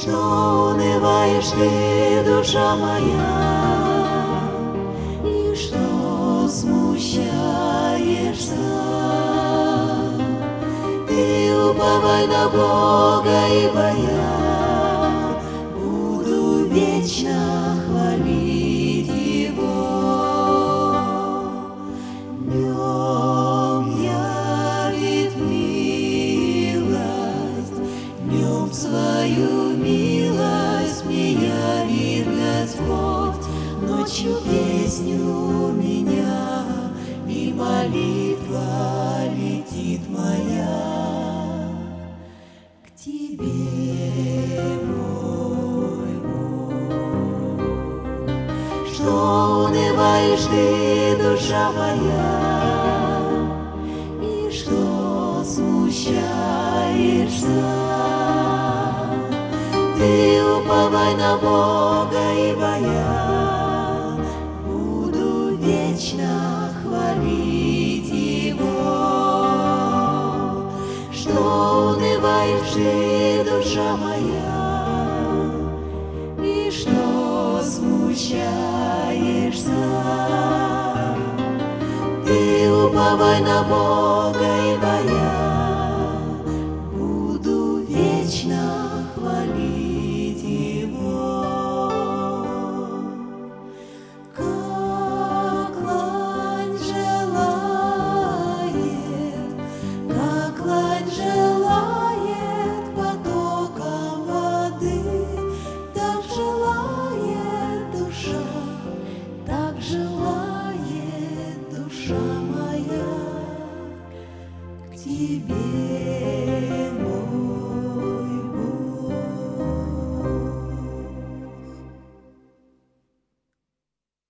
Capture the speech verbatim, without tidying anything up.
Что унываешь ты, душа моя, и что смущаешься? Ты уповай на Бога, ибо я буду вечно хвалить Его. Днем явит милость, днем свою милость мне явит Господь, ночью песню меня и молитва летит моя к Тебе, мой Бог. Что унываешь ты, душа моя, и что смущаешься? Ты уповай на Бога, ибо я буду вечно хвалить Его. Что унываешь ты, душа моя, и что смущаешься? Ты уповай на Бога, ибо я